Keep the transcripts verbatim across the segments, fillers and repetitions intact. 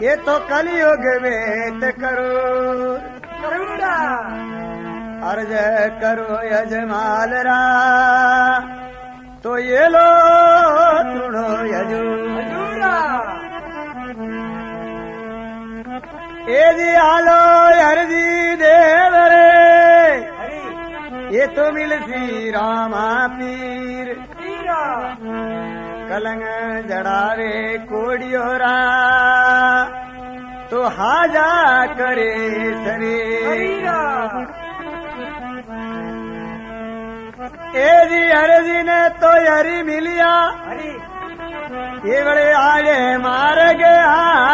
ये तो कलयुग वेत करो करूड़ा अर्ज करो यजमाल रा तो ये लो तुड़ो यजू हजूरा ए जी आलो हरजी देव रे हरी ये तो मिल श्री रामा पीर पीरा कलंग जड़ावे कोडियोरा तो हाजा करे सरे हरीरा ए जी हरजी ने तो हरी मिलिया हरी ये बड़े आगे मार गया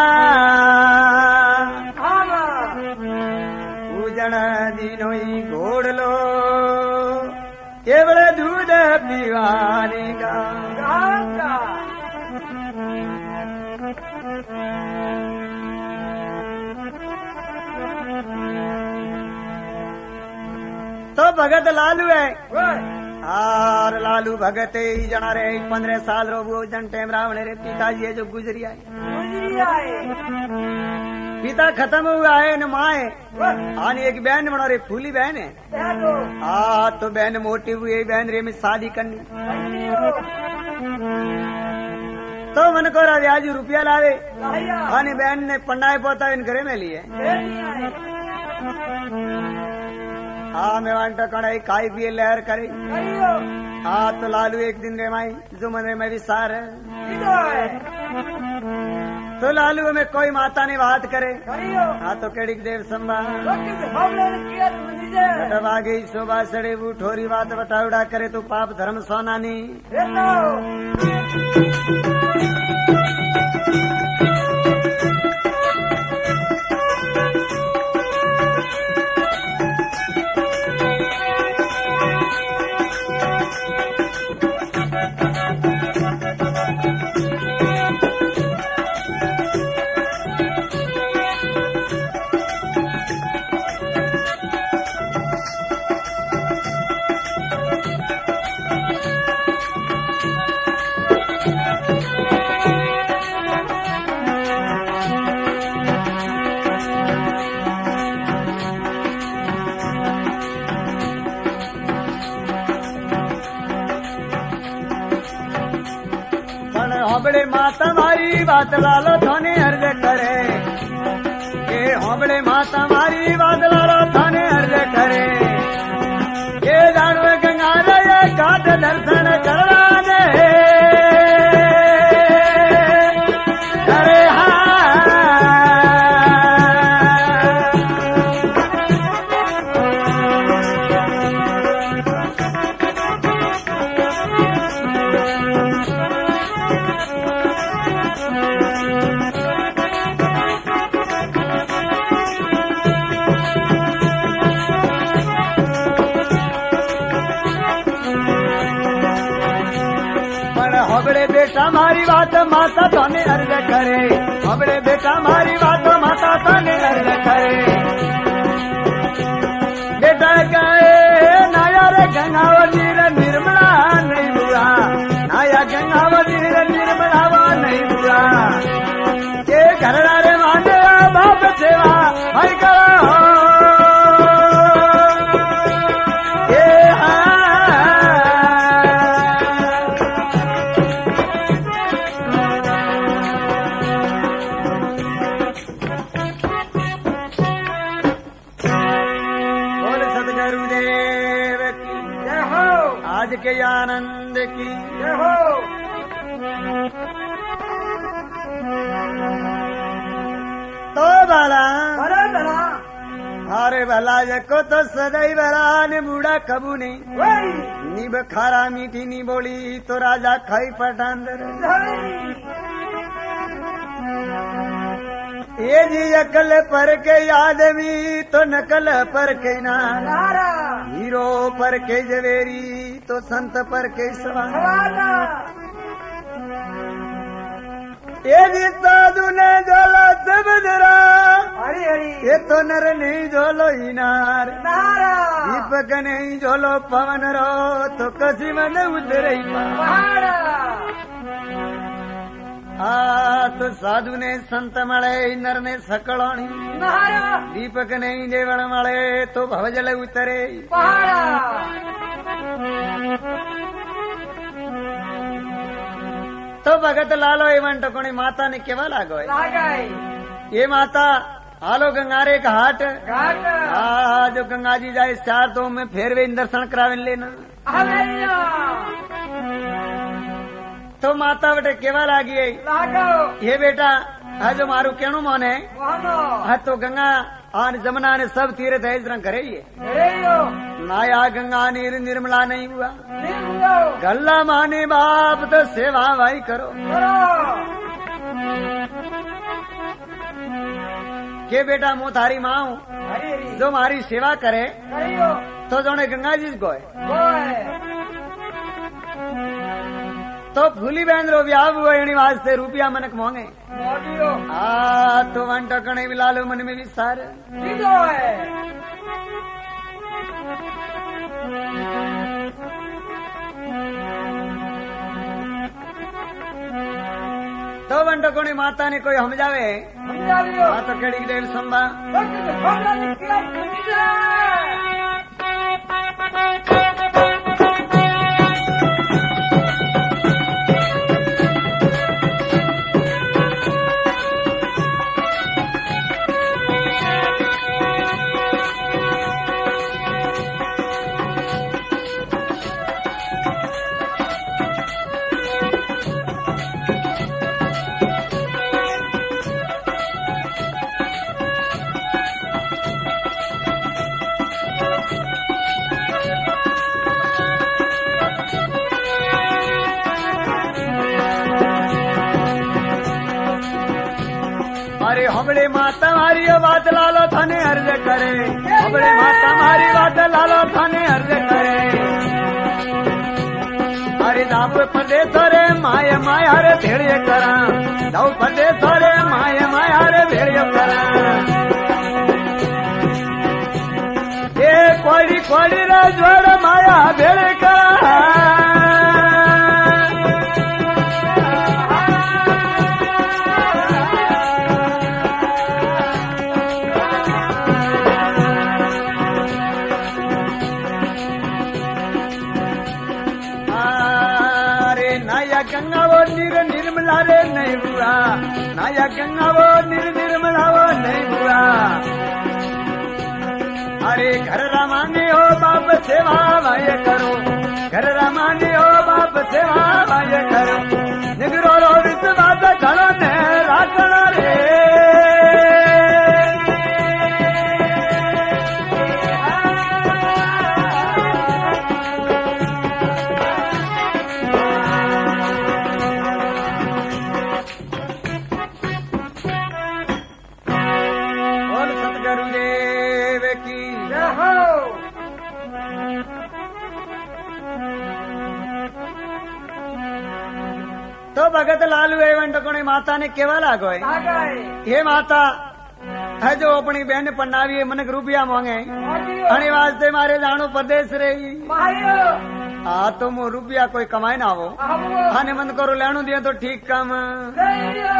आमा पूजन दिनोई घोड़ लो ये बड़े दूध पीवाने का गांगा तो भगत लालू है ओए और लालू भगत ही जना रे पंद्रह साल रो वो जन टेम रावण रे पिताजी है जो गुजरी आए गुजरी आए पिता खत्म हुआ है न माँ है ओए आने एक बहन बना रे फूली बहन है दो आ तो बहन मोटी हुई बहन रे में शादी करनी कन्नियो तो मन को राज रुपया लावे लाया आने बहन ने पंडाए पोता इन घरे में लिए नहीं आए हाँ मैं वांटा कड़ाई खाई पिए लहर करे करियो हाँ तो लालू एक दिन रे माई जो मन रे मैं विसार है इधो है तो लालू में कोई माता ने बात करे करियो हाँ तो केड़ी देव संभा लोकी से हमले ने किया तुम जे तब आ गई शोभा सड़े वो ठोरी बात बटावड़ा करे तो पाप धर्म सोनानी रेतो होबड़े माता मारी बात लालो थाने अर्ज करे ये होबड़े माता मारी बात लालो थाने अर्ज करे ये जानवे गंगा रे घाट दर्शन करवा दे अरे हमरे बेटा मारी बात माता थाने अर्ज करे हमरे बेटा मारी बात माता थाने अर्ज करे बेटा गए नाया रे गंगावती रे निर्मला नहीं बुआ नाया गंगावती रे निर्मला नहीं बुआ ये घर रे माने बाप सेवा भाई करो के आनंद की जय हो तो भला भला भला अरे भला जको तो सदैव भला ने बूढ़ा कबू नहीं वही नीब खारा मीठी नी बोली तो राजा खाई पठांदर ये जी अकल पर के आदमी तो नकल पर के नारा हीरो पर के जवेरी तो संत पर के सवारा ये जी तो दुने जोलो सब जरा हरी हरी ये तो नर नहीं जोलो इनार नारा दीपक नहीं जोलो पवन रो तो कसी मन उतरे पहाड़ा आ तो साधु ने संत मळे नर ने सकळाणी महारा दीपक ने जेवण मळे तो भवजल उतरे पहाड़ा तो भगत लालो एवं टकोणी माता ने केवा लागो है लागाई ये माता आलो गंगारे का हाट घाट आ जो गंगा जी जाए चार दो में फेर वे दर्शन करावे लेना हमेरिया तो माता बेटे केवा लागी है लागो ये बेटा आ जो मारू केणु मोने मोहनो हा तो गंगा आन जमुना ने सब तीर्थ है इस तरह करे ये रेयो नाया गंगा नीर निर्मला नहीं हुआ निंगो गल्ला माने बाप तो सेवा भाई करो करो के बेटा मु थारी माँ हूँ हरी हरी जो मारी सेवा करे करियो तो जोने गंगा जी को है गोए तो फूली बहन रो ब्याह हुआ एनी वास्ते रुपया मनक मोंगे मोदियो आ तो वन टकणे भी लालो मन में विस्तार लीधो है तो वन टकोणी माता ने कोई समझावे समझावियो आ तो केड़ी डेल संभा वक्त भगवान ने किया मुझे अरे हमरे माता मारी बात लालो थाने अर्ज करे हमरे माता मारी बात लालो थाने अर्ज करे अरे दाव परदेस रे माय माया रे भेड़िए करा दाव परदेस रे माय माया रे भेड़िए करा ये कोड़ी कोड़ी रे जोड़ माया भेड़े करा गंगा वो निर निर्मला रे नहीं हुआ नाया गंगा वो निर निर्मला वो नहीं हुआ अरे घर रमाने हो बाप सेवा भाई करो घर रमाने हो बाप सेवा भाई करो निगरो रो विश्वास खड़ो ने राखड़ा रे तो भगत लालू एवं टकोणी माता ने केवा लागो है लागाई हे माता है जो अपनी बहन पन्नावी है मनक रुपया मांगे मोदियो अने वास्ते मारे जानो परदेश रही मारियो आ तो मो रुपया कोई कमाए ना हो हमको आने मन करो लेणु दिया तो ठीक काम रेयो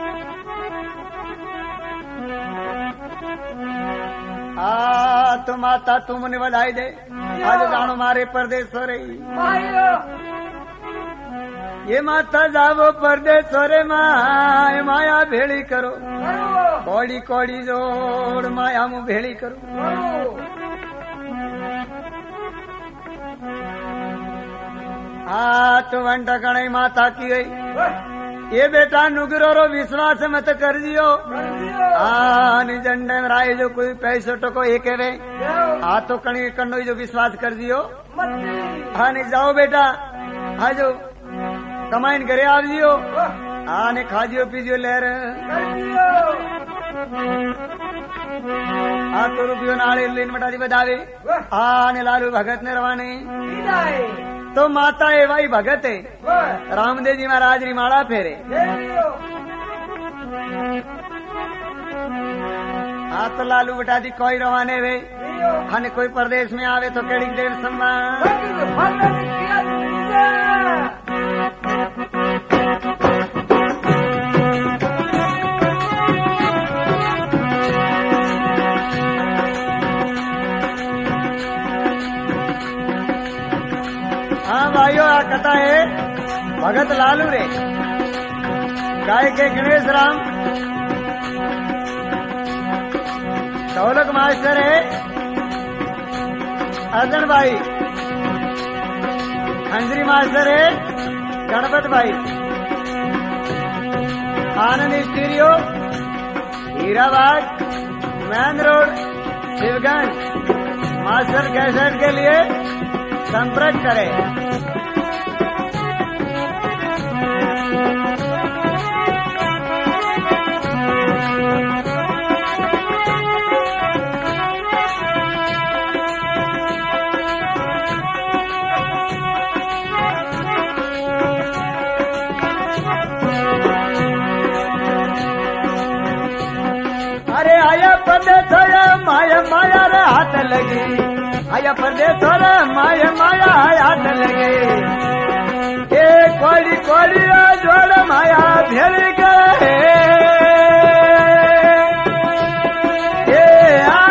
आ तो माता तू मुझे बधाई दे आज जानो मारे परदेश हो रही मारियो ये माता जावो परदेश हो रे माय माया भेड़ी करो करो कोड़ी कोड़ी जोड़ माया मु भेड़ी करो करो आ तो वन टकणे माता की गई ये बेटा नुगरो रो विश्वास मत कर दियो कर दियो आन झंडे में राय जो कोई पैसो टको एक वे जाओ आ तो कणी कन्नो जो विश्वास कर दियो मत हाँ नहीं जाओ बेटा हाँ जो कमाइन करे आ जियो हाँ ने खा जियो पी जियो लहर कर दियो आ तो रुपयो नाले लेन मटारी बजावे हाँ ने लालू भगत ने रवाने विदाई तो माता है भाई भगत है बस रामदेव जी महाराज री माला फेरे रेयो हाँ तो लालू बटा दी कोई रवाने वे रियो हाँ ने कोई प्रदेश में आवे तो केड़ी देर सम्मान वक्त भगवान ने किया मुझे हाँ भाइयों आ कथा है भगत लालू रे गाय के गणेश राम ढोलक मास्टर है अर्जन भाई खंजरी मास्टर है गणपत भाई Anand studio Hirabad main road Shivganj master cassette के लिए संपर्क करें। अरे आया परदेश माया माया रे हाथ लगी आया परदेश माया माया हाथ लगे ए कोड़ी कोड़ी जोड़ माया भेड़ गए ए आ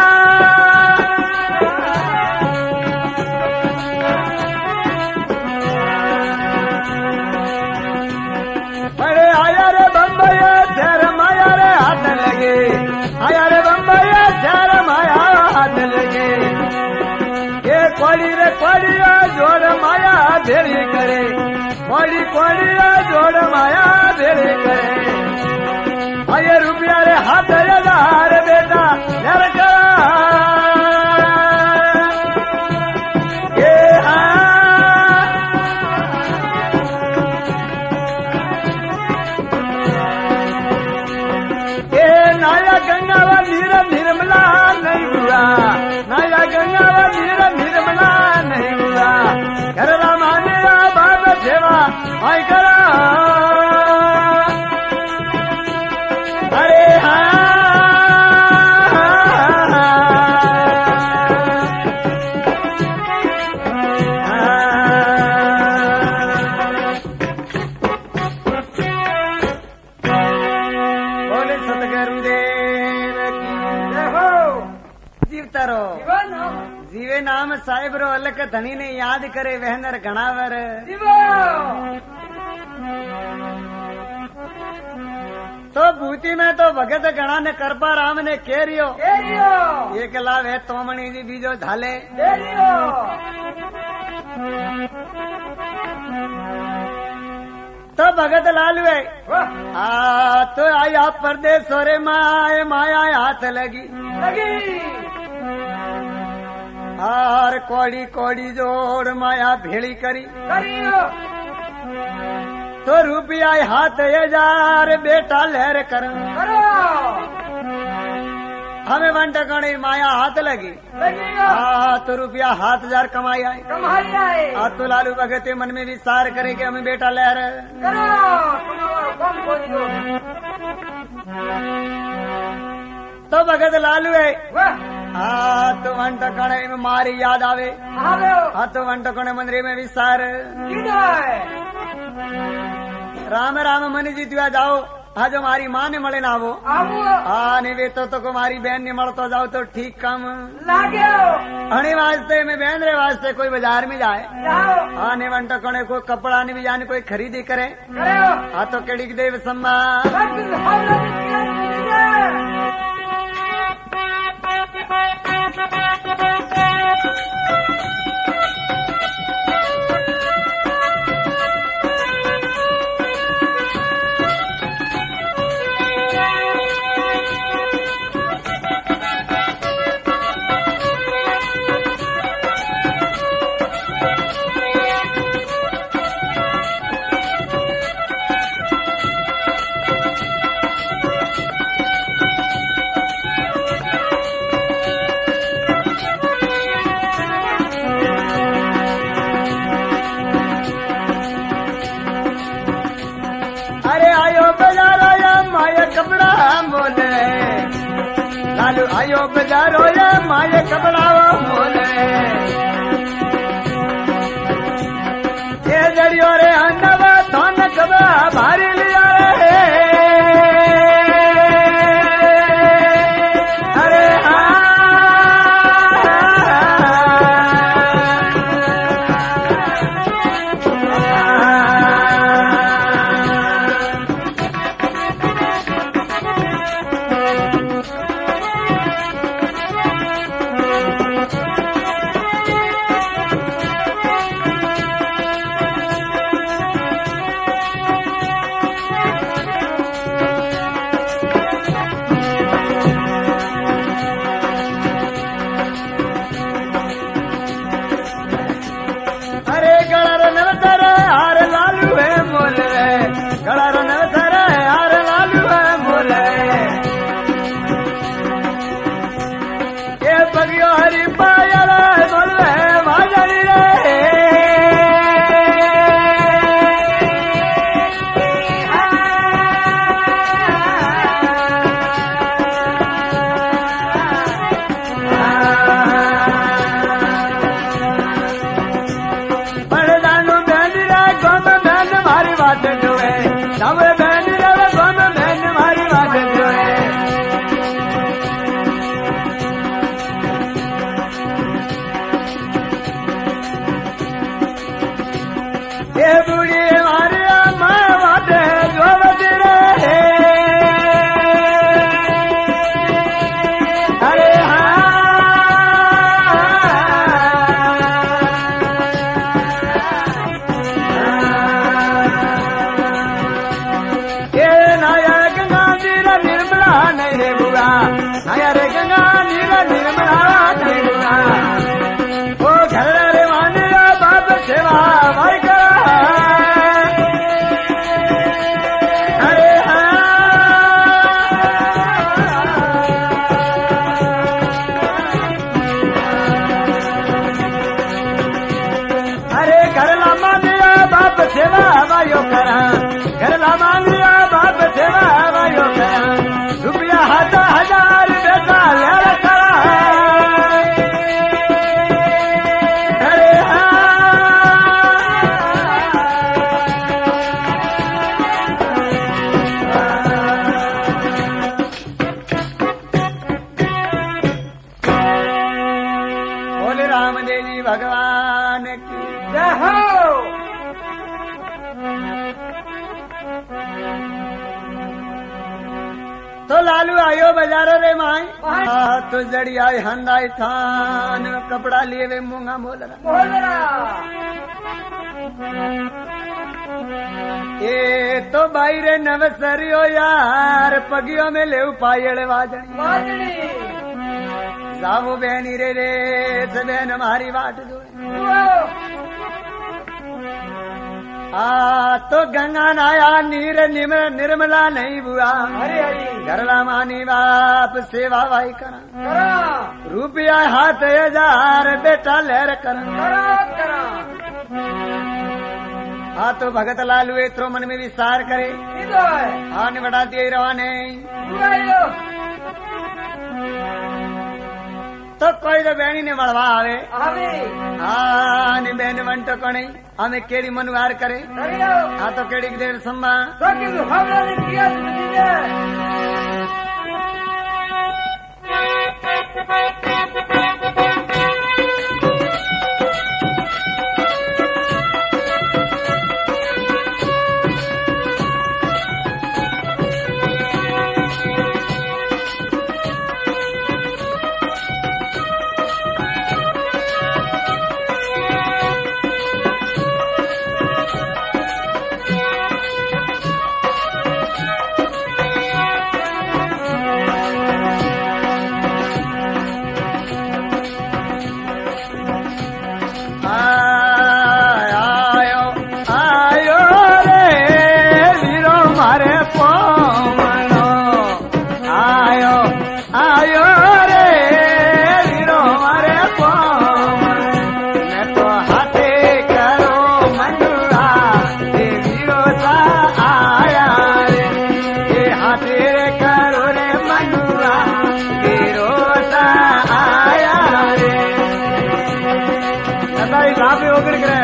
अरे आया रे बम्बई तेरे माया रे हाथ लगे आया रे बम्बई तेरे माया हाथ लगे ये कोड़ी रे कोड़ी जोड़ माया भेड़ी करे कोड़ी कोड़ी जोड़ माया भेड़ी करे आये रुपया रे हाथ हजार बेटा यार करा ये नाया गंगावा नीर निर्मला नहीं हुआ नाया गंगावा नीर निर्मला नहीं हुआ कर रामाने बाबा सेवा आई करा अरे हाँ बोले सतगुरुदेव की जय हो जीवता रहो जीवन हो जीवे नाम साहिब रो अलग धनी ने याद करे वहनर घणावर जीवन तो भूति में तो भगत गणा ने करपा राम ने केरियो केरियो एक लाभ है तोमणी जी बीजो झाले केरियो तो भगत लालू है वाह आ तो आया परदेश रे माए माया हाथ लगी लगी हार कोड़ी कोड़ी जोड़ माया भेड़ी करी करियो तो रुपया हाथ हजार बेटा लहर कर करो हमें वन टकड़ी माया हाथ लगी लगियो आ तो रुपया हाथ हजार कमाई आए कमाई आए आ तो लालू भगत मन में विस्तार करे कि हमें बेटा लहर करो तुम्हारा कम बोलियो तो भगत लालू है वाह आ तो वन टकड़े में मारी याद आवे आवे आ तो वन टकड़े मंदिर में विस्तार किधर राम राम मन जी तुआ जाओ आज हमारी माँ ने मले ना वो आवो आ ने वे तो, तो कुमारी बहन ने मल तो जाओ तो ठीक कम लाग्यो हणे वास्ते में बहन रे वास्ते कोई बाजार में जाए जाओ आने वन टकड़े कोई कपड़ा ने भी जाने कोई खरीदी करे करो आ तो केड़ी देव सम्मा बस हौला किया अरे आयो बाजारो या माया कपड़ा मोले लालू आयो बाजारो या माया कपड़ा मोले ये जड़ियो रे अन्नवा थोन कबा भारी लिया रे अरे हाँ ये बूढ़ी मारे मैं वाटे जो बजरे अरे ये नया गंगा नीरा निर्मला नहीं रे बुआ नया रे गंगा नीरा निर्मला नहीं बुआ ओ घर रे माने बाप सेवा भाई का अरे अरे घर ला मानिया बाप सेवा भाइयों करा घर ला मानिया बाप सेवा भाइयों करा रुपया हाथ हजार बेटा ले करा अरे बोले रामदेव जी भगवान की जय हो तो लालू आयो बाजार रे माई माई। आ, तो जड़ी आई हंदाई थान कपड़ा लिए वे मूंगा मोल रहा बोल रहा ये तो भाई रे नवसरियो यार पगियों में ले पायड़ वाजनी वाजनी जावो बहनी रे रे से बहन हमारी बात जो आ तो गंगा नाया नीर निम, निर्मला नहीं बुआ हरी हरी घरला मानी बाप सेवा भाई करा करा रुपया हाथ हजार बेटा लहर करा करा करा हाँ तो भगत लालू एत्रो मन में विचार करे इधो है हाँ ने बढ़ा दिए रवाने उगायो तो कोई तो बहनी ने बढ़वा आवे आवे हाँ ने बहन वंटो को नहीं हमें केड़ी मनुहार करे करियो हाँ तो केड़ी की देर संभा तो कि हमला ने किया तुझे आयो आयो रे वीरो मारे पोमनो आयो आयो रे वीरो मारे पोमनो मैं तो हाथे करो मनुआ ये वीरो सा आया रे ये हाथे करो रे मनुआ वीरो सा आया रे दाई लाभे होकर करे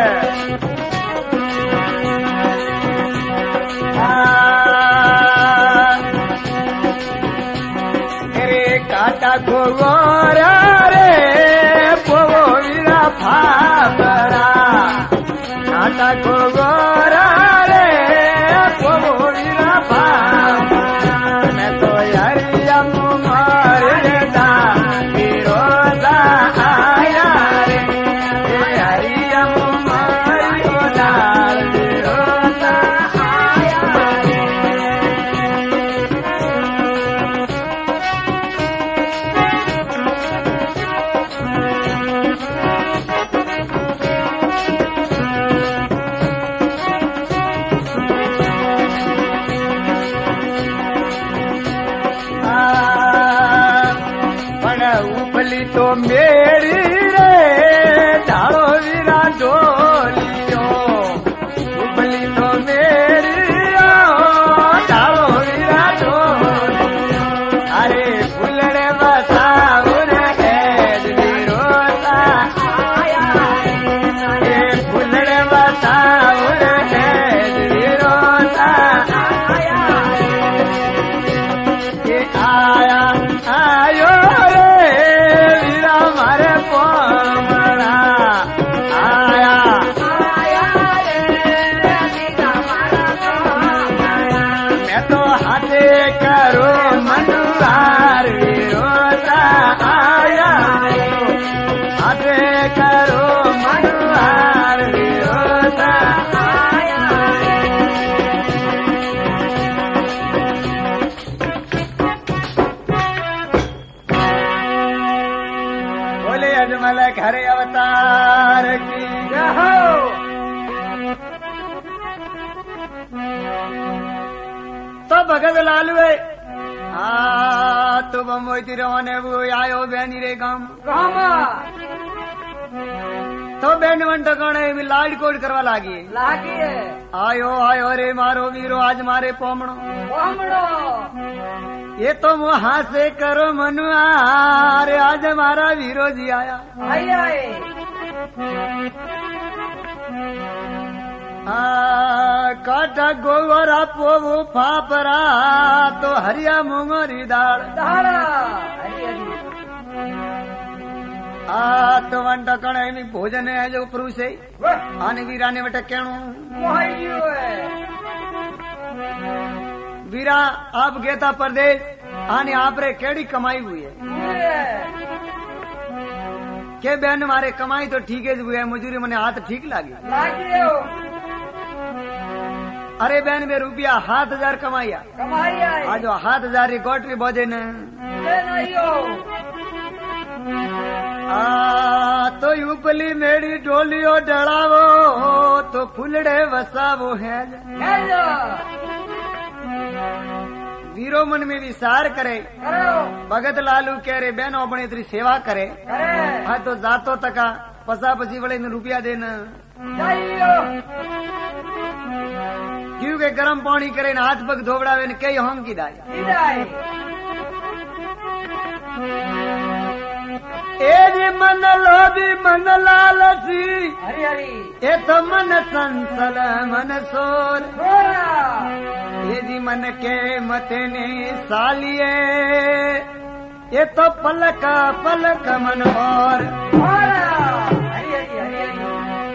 रे काटा गोरा रे पोवो वीरा फाबरा काटा गोरा रे पोवो वीरा फाबरा मैं तो यारी अम्मू मार देता विरोधा आया रे तो भगत लालवे आ तो बम मोती रवाने वो आयो बहनी रे गाम गाम तो बहन वन टकाने में लाड कोड करवा लागी लागी है आयो आयो रे मारो वीरो आज मारे पोमणो पोमणो ये तो मुहा से करो मनुआ रे आज मारा वीरो जी आया आई आए आ काटा गोवरा पोवो फापरा तो हरिया मूंगरी दाल दाड़ा हरी हरी आ तो वन टकणे में भोजन है जो पुरुष है आने वीरा ने बटे कहणो मोहियो है वीरा आप गेता परदेश आने आप रे केड़ी कमाई हुई है के बहन मारे कमाई तो ठीक है हुई है मजूरी मने हाथ ठीक लागी लागी हो अरे बहन में रुपया हाथ हजार कमाइया कमाई आए आज हाथ हजार री गोटरी बोझे न नहीं हो आ तो यूपली मेरी डोलियो डड़ावो तो फुलड़े वसावो है हेलो वीरो मन में विचार करे करो भगत लालू कह रे बहनो अपनी इतनी सेवा करे करे हाँ तो जातो तका पसा पसी बड़े ने रुपया देना जाइयो क्योंकि गर्म पानी करे ना हाथ पग धोबड़ावे ने कई हम की दाई इदाई ए जी मन लोभी मन लालसी हरी हरी ए तो मन संसल मन सोर थोड़ा ये जी मन के मते ने सालिए ये तो पलक पलक मन और थोड़ा हरी हरी हरी हरी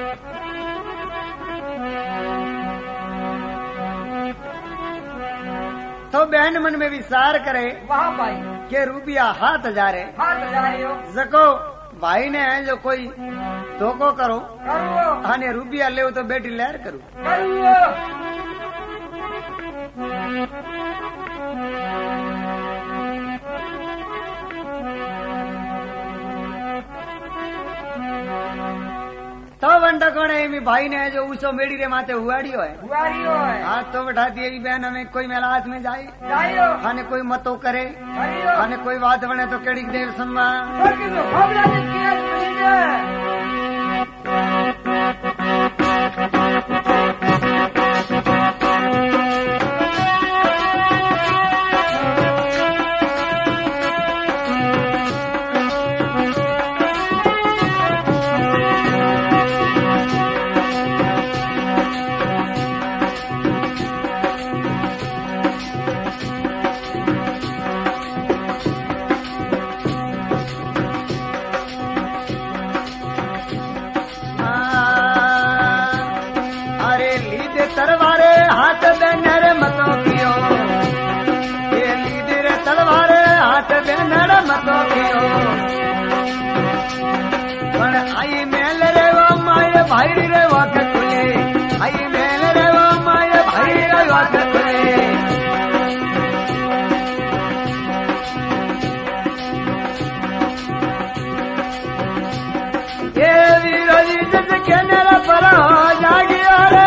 तो बहन मन में विचार करे वहाँ भाई के रुपया हाथ हजार है हाथ जाइयो जको भाई ने है जो कोई धोखो करो करो आने रुपया ले तो बेटी लहर करू करो तो वंटा कौन है मी भाई ने जो उसो मेड़ी रे माथे हुआड़ियो है हुआरियो है हाथ तो बैठा दिए बहन हमें कोई मेला हाथ में जाए जाइयो खाने कोई मतो करे करियो खाने कोई बात बने तो केड़ी देव सम्मान बाकी तो खबरा दिन की आज मिले तरवारे हाथ बैनर मतो पियो ये लीडर तलवारे हाथ बैनर मतो पियो पण आई मेल रे वो माय भाई रे वाक तुले आई मेल रे वो माय भाई रे वाक तुले ये वीरो जी जज के नर पर जागियो रे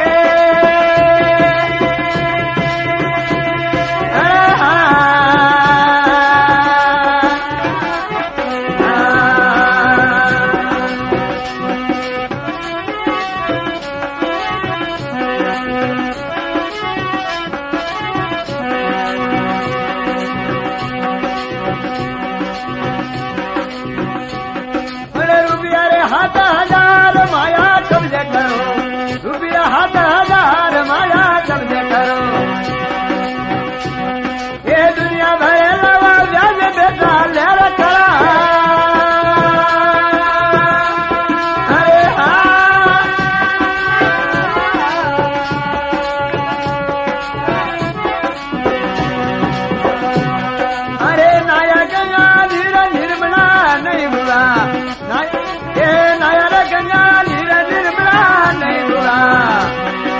हाथ हजार माया कब्जे करो रुपया हाथ हजार माया कब्जे करो ये दुनिया भरे लवा व्याज बेटा ले रखा अरे हाँ अरे नाया गंगा धीर निर्मला नहीं बुआ ये नायर गंगा नीर निर्मला नहीं बुआ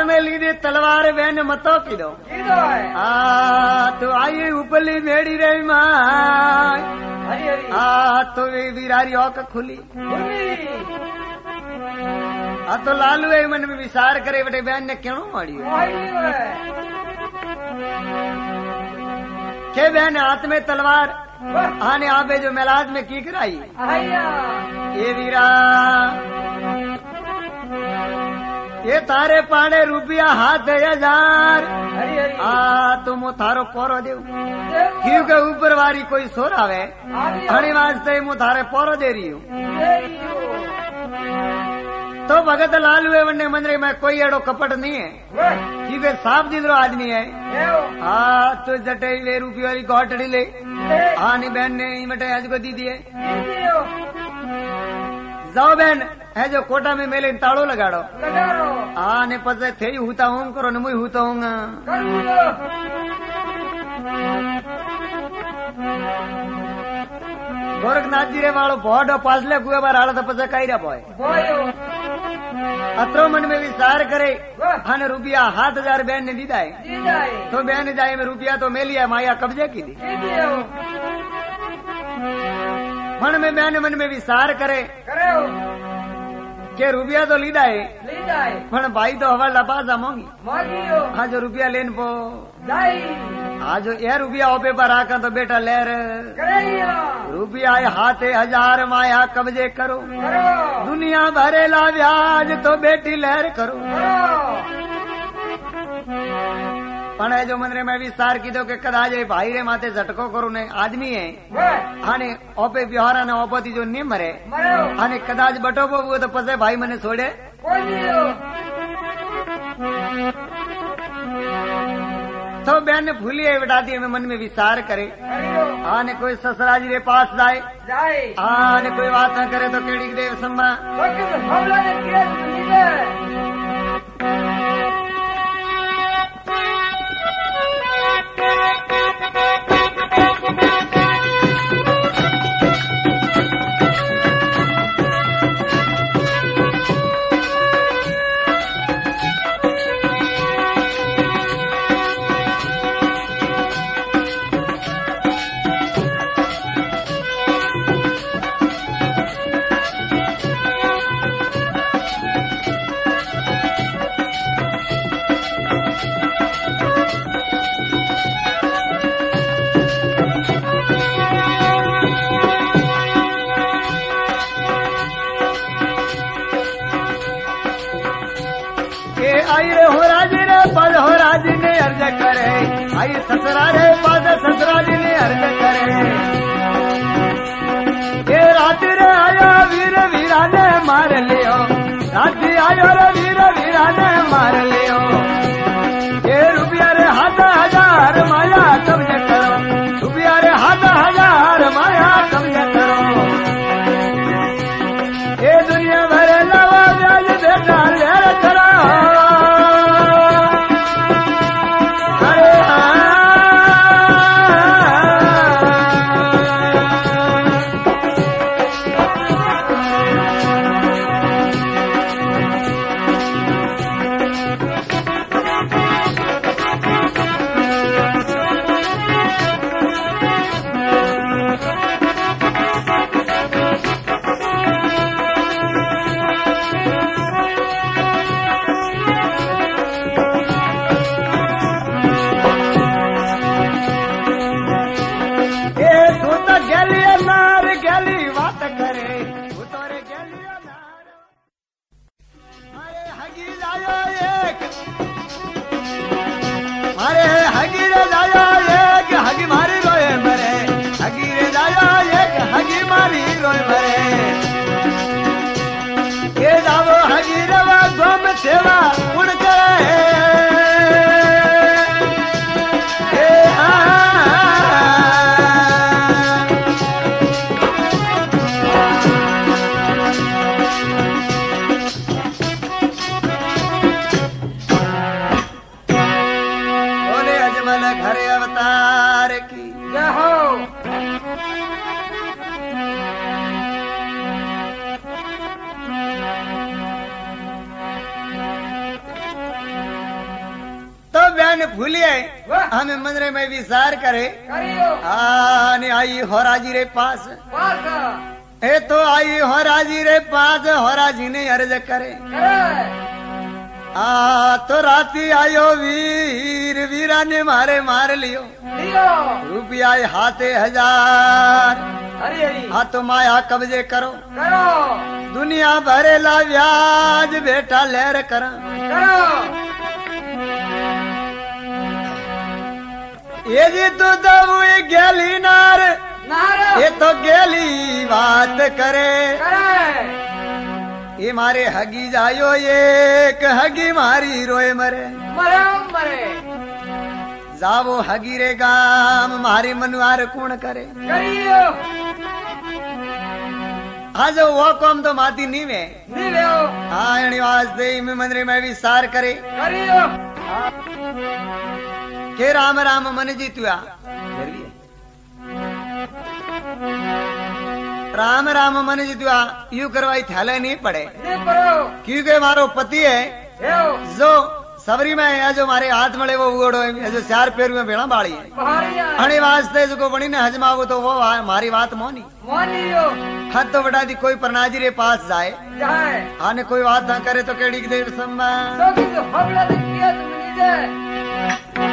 में लीधे तलवार बहन मतो कीधो કીધો હે आ तो आई उपली मेड़ी रे मां હરી હરી आ तो वे वीरारी औक खुली ખુલી आ तो लालू ए मन में विचार करे बटे बहन ने क्यों मारियो મોહી હે के बहन हाथ में तलवार વાહ आने आवे जो मेलाज में की कराई આયા ये वीरा ये तारे पाड़े रुपया हाथ हजार હરી હરી आ तो मु थारो पोरो देव દેવો क्योंकि ऊपर वाली कोई सोर आवे આવ્યો हणी वास्ते मु थारे पोरो दे रही हूँ દેયો तो भगत लालू है वन्ने मंदिर में कोई एड़ो कपट नहीं है વાહ क्योंकि साफ दिलो आदमी है દેવો हाँ तो जटे वे रुपये वाली गोटड़ी ले દે हाँ नी बहन ने मटे आज को दी दी है દેયો जाओ बहन है जो कोटा में मेले ताड़ो लगाड़ो લગાડો हाँ ने पसे थे हूता हूँ करो न मुई हूता हूँ કરું લો गोरखनाथ जी रे वालो बहुत पासले कुए बार आड़ा तो पसे कही रहा बोय બોયો अतरो मन में विचार करे વાહ हाँ ने रुपया सात हजार बहन ने दीदा है દીદાય तो बहन जाए में रुपया तो मेलिया माया कब्जे की दी દેયો मन में बहन मन में विचार करे કર્યો के रुपया तो लीदा है લીદાય पण भाई तो हवा लपासा मोंगी મોગીયો हाँ जो रुपया लेन पो જાય हाँ जो ये रुपया ओपे पर आकर तो बेटा लेर કરાયા रुपया हाथे हजार माया कब्जे करो કરો दुनिया भरेला ब्याज तो बेटी लहर करो કરો पण है जो मंदिर में विस्तार कीधो के कदाच ए भाई रे माथे झटको करू ने आदमी है વાહ आने ओपे ब्योहरा ने ओपती जो नहीं मरे મર્યો आने कदाच बटोबो हुए तो पसे भाई मने छोड़े બોલ્યો तो बहन ने भूली है बता दी में मन में विचार करे કર્યો आने कोई ससुरा जी रे पास जाए જાય आने कोई बात न करे तो केड़ी देव सम्मा વખત હવલાને કેસ લીધે के आई रे हो राजी रे पद हो राजी ने अर्ज करे आई ससुरा रे पद ससुरा जी ने अर्ज करे के राती रे आयो वीर वीरा ने मार लियो राती आयो रे वीर वीरा ने मार लियो के रुपया रे हाथ हजार माया कब्जे करो रुपया रे हाथ हजार माया कब्जे करो ये दुनिया भर लवा ब्याज बेटा लेर करो अरे ए तू तो गेली नार गेली बात करे तू तो रे गेली नार अरे हगी जायो एक अरे हगी रे जायो एक हगी मारी रोए मरे हगी रे जायो एक हगी मारी रोए मरे के जावो हगी रवा गोम सेवा उड़ करे ए आ बोले अजमल घर अवतार की જય હો कन भूलिए वाह। हमें मंदिर में विचार करे करियो आने आई होराजी रे पास पास ए तो आई होराजी रे पास होराजी ने अर्ज करे करे आ तो राती आयो वीर वीरा ने मारे मार लियो लियो रुपया हाथे हजार हरी हरी हाँ तो माया कब्जे करो करो दुनिया भरेला व्याज बेटा लहर करा करो ये जी तो दबुई गेली नार नारो ये तो गेली बात करे करे ये मारे हगी जायो एक हगी मारी रोए मरे मरे मरे जावो हगी रे गाम मारी मनुआर कौन करे करियो आज वो कौम तो माती नहीं में निवेओ हाँ एनी वास्ते में मंदिर में विचार करे करियो के राम राम मन जीतुआ राम राम मन जीतुआ यू करवाई थैले नहीं पड़े ने करो क्योंकि मारो पति है हेओ जो सबरी में है जो मारे हाथ मले वो उगड़ो है जो चार पैर में बेड़ा बाड़ी है पहाड़िया अणे वास्ते जो बनी ने हजमावो तो वो हमारी बात मोनी मानियो हद तो बड़ा दी कोई परनाजी रे पास जाए जाए आने कोई बात ना करे तो केड़ी की देर सम्मा तो कि जो हमला ने किया तुमने जे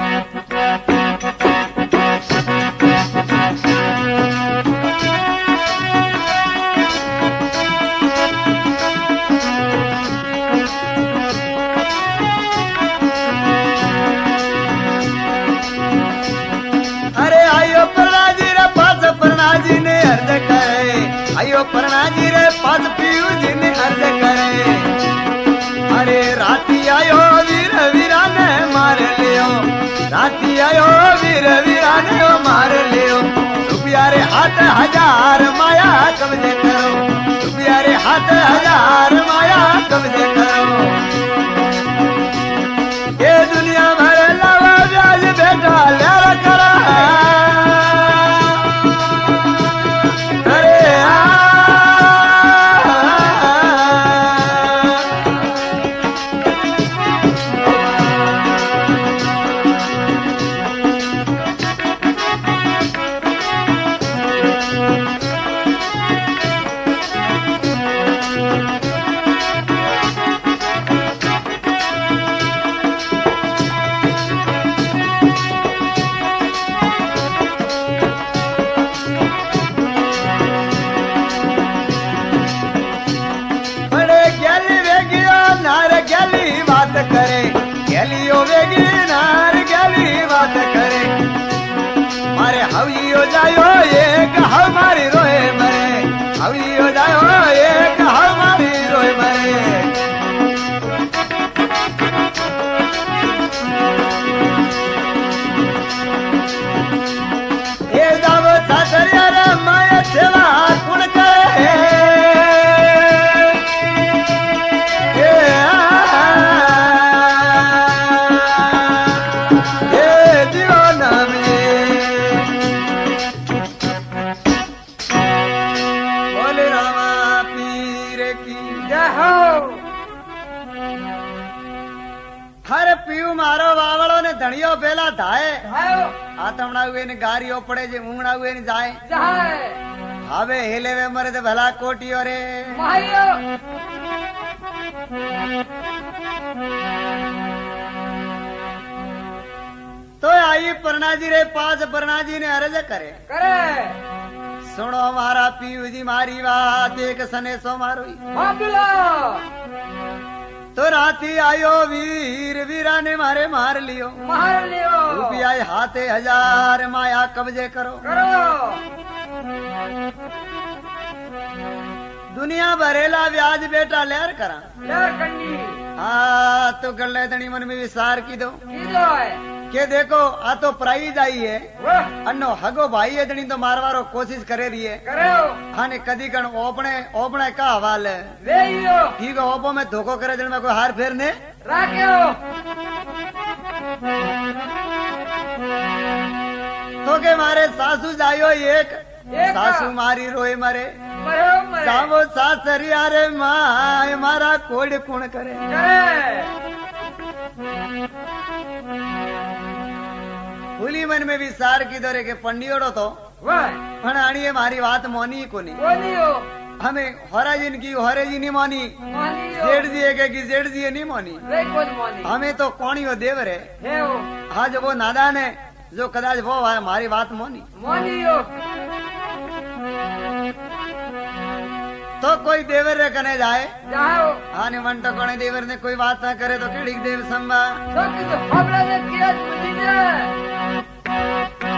अरे आयो परनाजी रे पास परनाजी ने अर्ज करे आयो परनाजी रे पास पीयू जी ने अर्ज करे अरे राती आयो वीर वीरा ने मार लियो राती आयो वीर वीरा ने मार लियो रुपया रे हाथ हजार माया कब्जे करो रुपया रे हाथ हजार माया कब्जे करो ये दुनिया भर लावा ब्याज बेटा ले करा अरे आ बड़े गली वेगियो नार गली बात करे गलियो वेगी नार गली बात करे मारे हवियो जायो एक हमारी रोए मरे हवियो जायो एक हमारी रोए मरे ये जाव सासरिया रे माया सेवा कुण करे बोले रामा पीर की जय हो हर पीयू मारो वावड़ो ने धणियो बेला धाए आयो आतमड़ा हुए ने गारियो पड़े जे ऊंगड़ा हुए ने जाए जाए हावे हिले वे मरे ते भला कोटियो रे माहियो तो आई परनाजी रे पास परनाजी ने अर्ज करे करे सुनो मारा पीयू जी मारी बात एक सने सो मारो मामला तो राती आयो वीर वीरा ने मारे मार लियो मार लियो रुपया हाथे हजार माया कब्जे करो करो दुनिया भरेला व्याज बेटा लहर करा यार कंडी हाँ तो गले धनी मन में विचार की दो कीजो है के देखो आ तो प्राइज आई है वाह अन्नो हगो भाई है धनी तो मारवारो कोशिश करे रही है करो हाने कदी कण ओपने ओपने का हवाल है वेयो ठीक है ओपो में धोखो करे जन में कोई हार फेर ने राख्यो तो के मारे सासू जायो एक एक सासू मारी रोए मरे मरो मरे जावो सासरिया रे माय मारा कोड कुण करे करे फूली मन में विचार की दरे के पंडियोड़ो तो वाह पण अणिये मारी बात मोनी कोनी बोलियो हमें हराजिन की हरे जी नहीं मानी मानियो जेठ जी है कि जेठ जी नहीं मानी वे कौन मानी हमें तो कौन हो देवर है है वो आज वो नादान है जो कदाच वो हमारी बात मोनी मानियो तो कोई देवर रे कने जाए जाओ आने मन तो कोने देवर ने कोई बात ना करे तो केड़ी देव संभा तो कि तो हमरा ने किया बुद्धि दे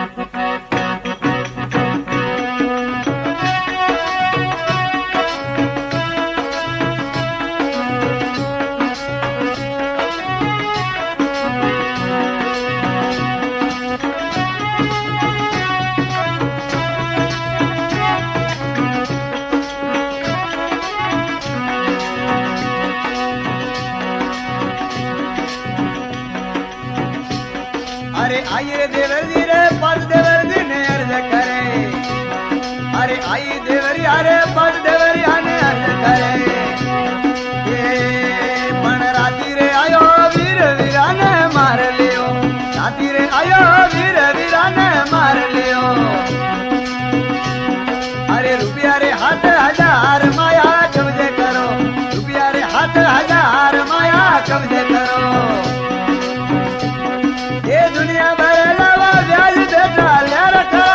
अरे आइए देवर जी रे पद देवर जी ने अर्ज करे अरे आई देवरी अरे पद देवरी आने अर्ज करे ये पण राती रे आयो वीर वीरा ने मार लियो राती रे आयो वीर वीरा ने मार लियो अरे रुपया रे हाथ हजार माया कब्जे करो रुपया रे हाथ हजार माया कब्जे करो ये दुनिया भर लावा ब्याज देता ले रखा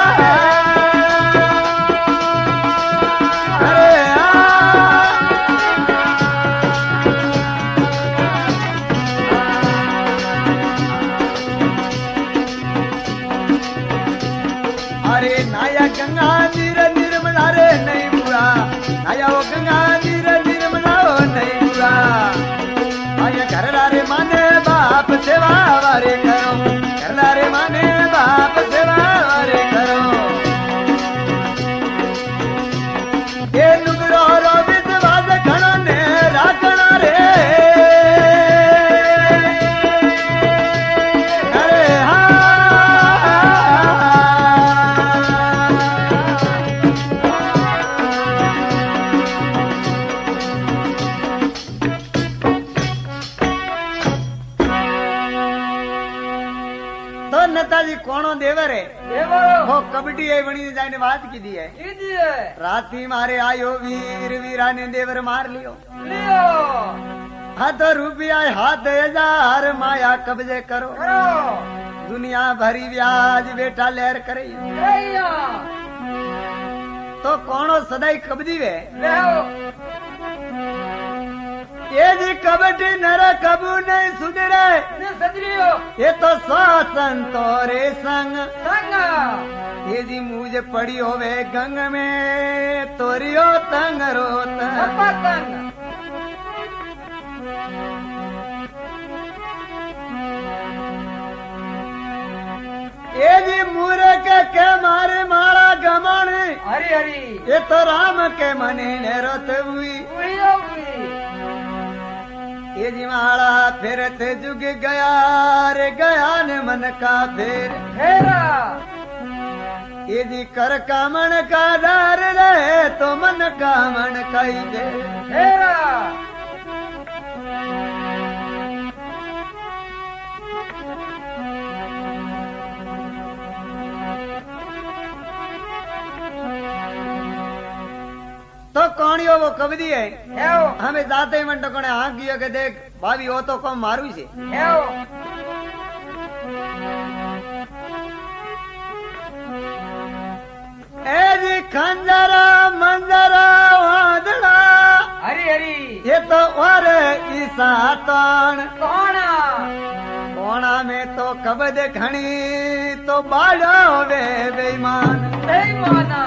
अरे अरे नाया गंगा नीर निर्मला रे नहीं बुरा नाया वो गंगा नीर निर्मला वो नहीं बुरा आया घर रे माने बाप सेवा वारे करो घर रे माने बाप सेवा वारे करो ये नुगरो रो विश्वास खणो ने राखणो रे अरे तो नेताजी कौनो देवर है देवो वो कबड्डी है बनी जाने बात की दी है कीजिए राती मारे आयो वीर वीरा ने देवर मार लियो लियो हाँ तो रुपया हाथ हजार माया कब्जे करो करो दुनिया भरी ब्याज बेटा लहर करे रैया तो कौनो सदाई कब्जी वे लेओ ये जी कबड्डी नर कबू नहीं सुधरे ने सजरियो ये तो स्वासन तोरे संग संग ये जी मुझे पड़ी होवे गंग में तोरियो तंग रोत पतंग ये जी मूरे के के मारे मारा गमन हरी हरी ये तो राम के मने ने रोत हुई उड़ियो उड़ी ये जी माड़ा फिरत जुग गया रे गया ने मन का फेर हेरा ये जी कर का मन का डर रहे तो मन का मन कही दे हेरा तो कौनियो वो कबदी है हेओ हमें जाते ही मन टकोने हाँ किया के देख भाभी हो तो कम मारू से हेओ ए जी खंजरा मंजरा वादड़ा हरी हरी ये तो और ईसा तान कौन कोना में तो कबद खणी तो बाड़ो वे बेईमान नहीं माना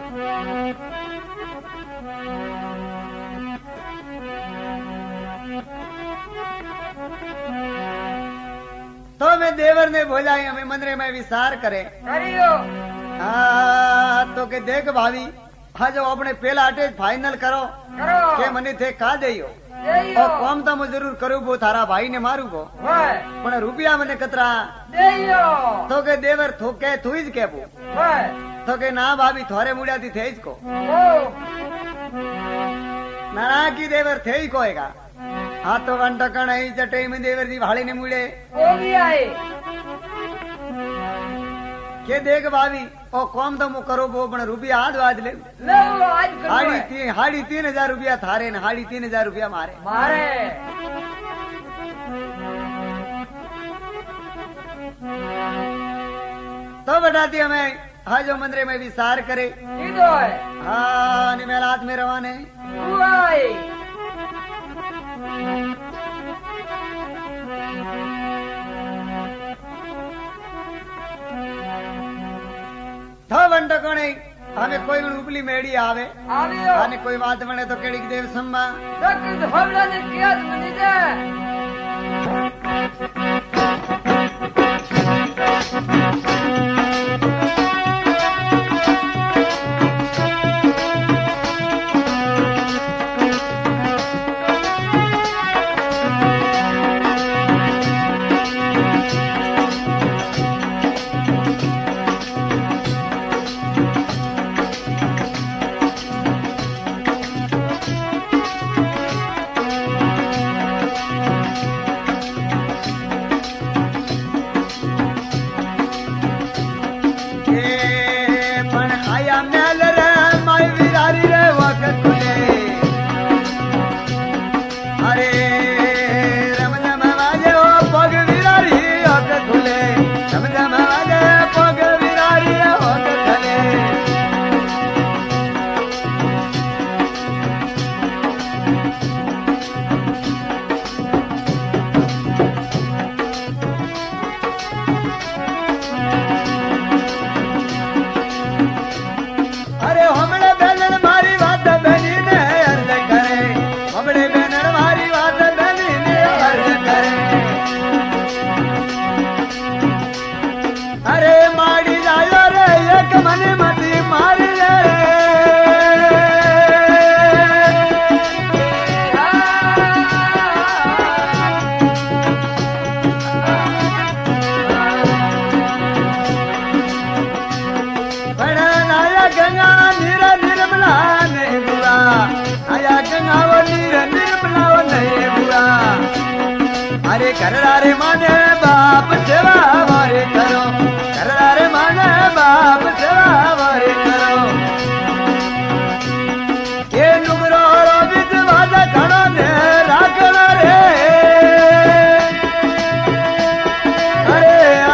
तो मैं देवर ने बोला हमें मंदिर में विचार करे करियो हाँ तो के देख भाभी हाँ जो अपने पहला अटैच फाइनल करो करो के मनी थे खा जाइयो देयो और कौम तो मैं जरूर करूँ वो थारा भाई ने मारू को वाह पण रुपया मने कतरा देयो तो के देवर थोके थुईज के पू वाह तो के ना भाभी थोरे मुड़िया थी थे इसको ओ नाना की देवर थे ही कोएगा हाँ तो वन टकण ही चटे में देवर जी भाड़ी ने मुड़े वो भी आए के देख भाभी ओ कौम तो मु करो वो पण रुपया हाथ वाज ले ले वो आज करो हाड़ी है। तीन हाड़ी तीन हजार रुपया थारे ने हाड़ी तीन हजार रुपया मारे मारे तो बताती हमें हाँ जो मंदिर में विचार करे कीधो है हाँ निमेलात में रवाने उआई थो बंटो कोने हमें कोई भी उपली मेड़ी आवे आवियो आने कोई बात बने तो केड़ी देव सम्मा तक धोबला ने किया तुमने दे ए पण आया मेल रे माई विरारी रे वक्त खुले अरे रम रम वाजे ओ पग विरारी वक्त खुले रम रम वाजे पग विरारी वक्त खुले अरे हमने बेनर मारी बात बनी ने अर्ज करे हमने बेनर मारी बात बनी ने अर्ज करे अरे मारी जायो रे एक मन मती मारी रे बड़ा नाया गंगा नीर निर्मला नहीं बुआ आया गंगा वो नीर निर्मला वो नहीं बुआ अरे करदारे माने बाप सेवा हमारे करो करदारे माने बाप सेवा हमारे करो ये नुगरो रो विधवाद खड़ो ने राखलो रे अरे आ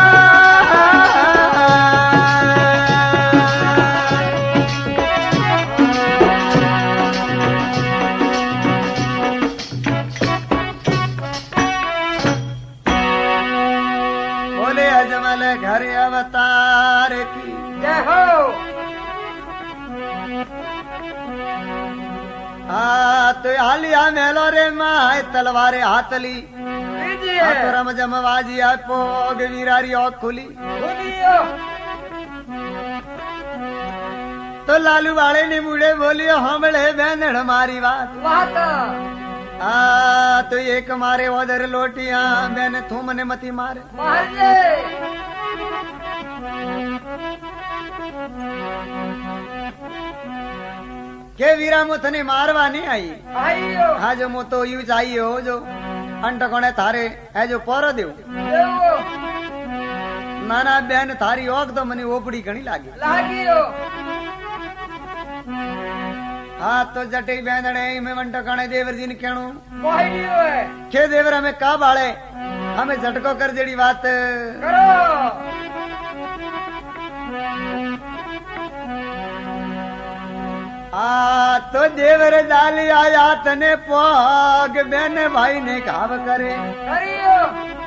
बोले अजमल घर अवतार की जय हो आ तो हालिया मेलो रे माय तलवारे हाथली लीजिए तो रम जमवाजी आ पोग वीरारी औ खुली सुनियो तो लालू वाले ने मुड़े बोलियो हमले बेनड़ मारी बात बात आ तो एक मारे उधर लोटिया मैंने तू मने मती मारे मारे के वीरा मुथने मारवा नहीं आई आइयो हाँ जो मु तो यू चाहिए हो जो अंट कोने थारे है जो पोरो देव देवो नाना बहन थारी ओक तो मनी ओपड़ी घणी लागी लागियो हाँ तो जटे बहनड़े में वंट कणे देवर जी ने कहणु मोहिडियो है के देवर हमें का बाळे हमें झटको कर जेड़ी बात करो आ तो देवर डाली आया तने पोग बहन भाई ने घाव करे करियो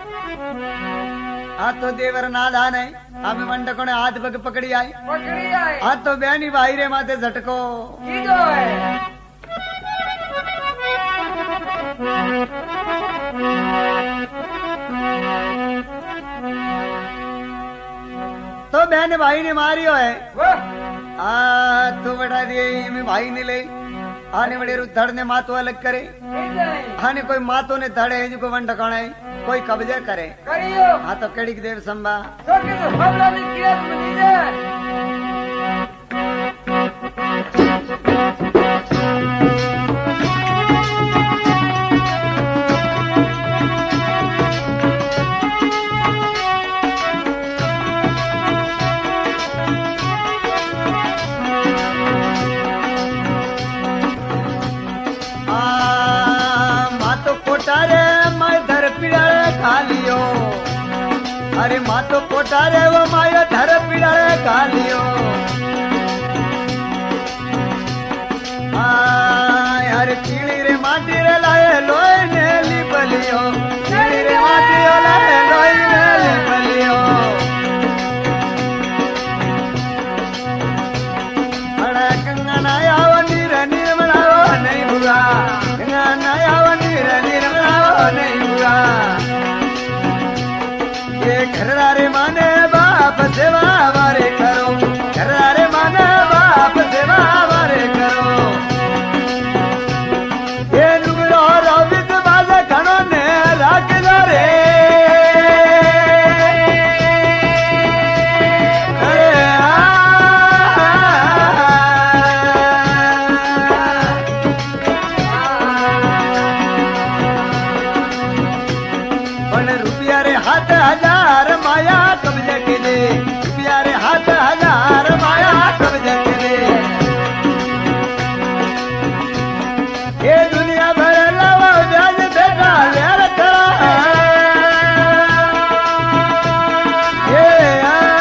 आ तो देवर ना दाने हमें वंट कोने हाथ पग पकड़ी आई पकड़ी आए आ तो बहनी भाई रे माथे झटको कीधो है तो बहन भाई ने मारियो है वाह आ तो बड़ा दिए में भाई ने ले आने बड़े रु धड़ ने मातो अलग करे कीधो है आने कोई मातो ने धड़े जो को वंट कोने कोई कब्जे करे करियो हाँ तो केड़ी देव संभा तो कि तो हमला ने किया तुमने दे अरे मातो कोटा रे वो माया धर पीड़ाले कालियो अरे पीली रे माटी रे लाए लोई ने लिपलियो पीली रे माटी लाए लोई ने लिपलियो अरे गंगा नाया नीर निर्मलाओ नहीं हुआ गंगा नाया नीर निर्मलाओ नहीं हुआ ये घरदारे माने बाप सेवा हमारे करो घरदारे माने बाप सेवा हमारे करो ये नुगरो रवित बाजा घणो ने राखदा रे अरे पण रुपया रे हाथ हजार माया कब्जे के दे रुपया रे हाथ हजार माया कब्जे के दे ये दुनिया भर लावा ब्याज बेटा यार खड़ा ये